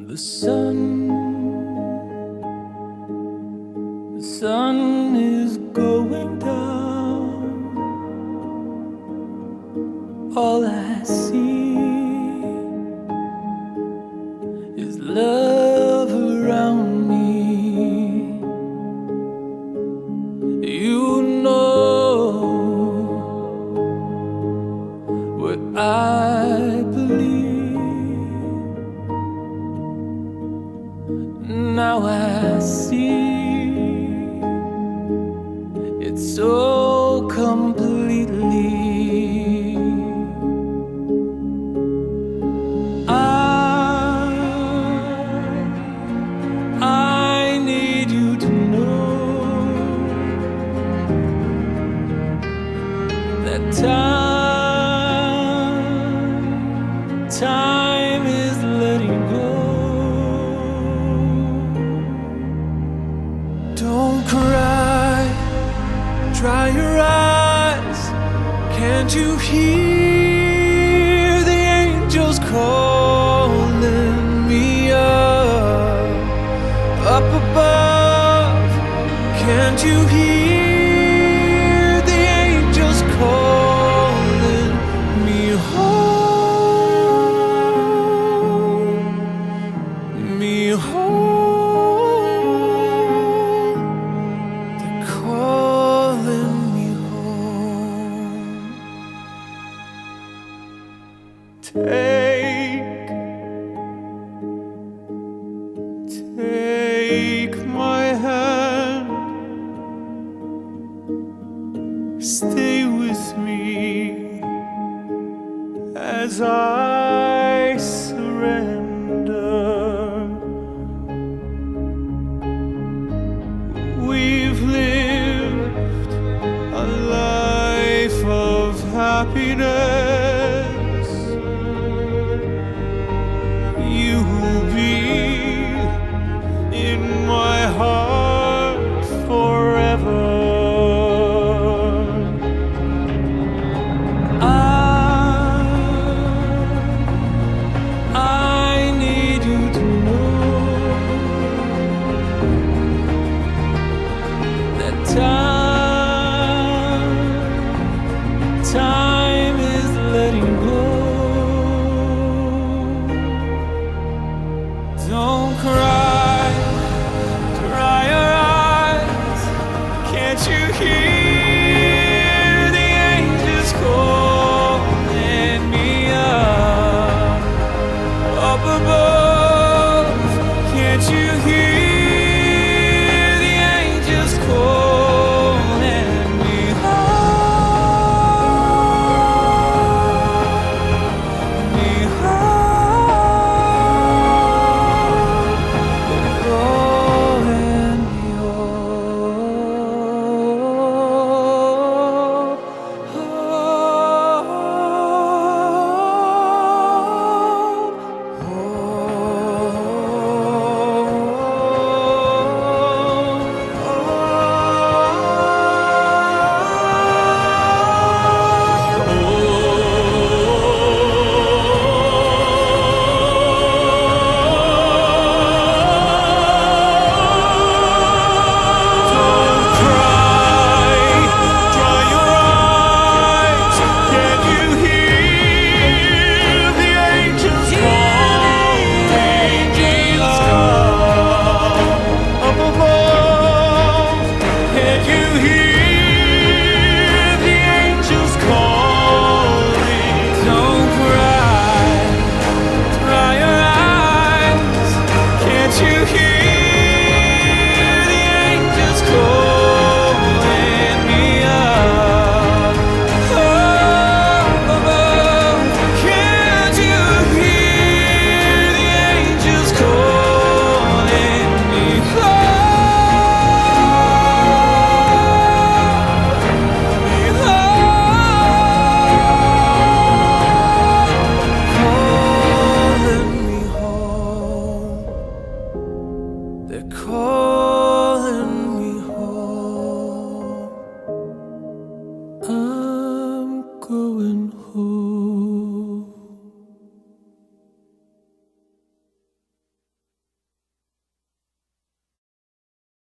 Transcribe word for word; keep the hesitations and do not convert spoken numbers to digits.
The sun, the sun is going down. All I see is love around me. You know what I believe. Now I see it so completely. I, I need you to know that time, time is letting go. Don't cry, dry your eyes. Can't you hear the angels calling me up, up above? Can't you hear the angels calling me home, me home? Take, take my hand, stay with me as I surrender. We've lived a life of happiness.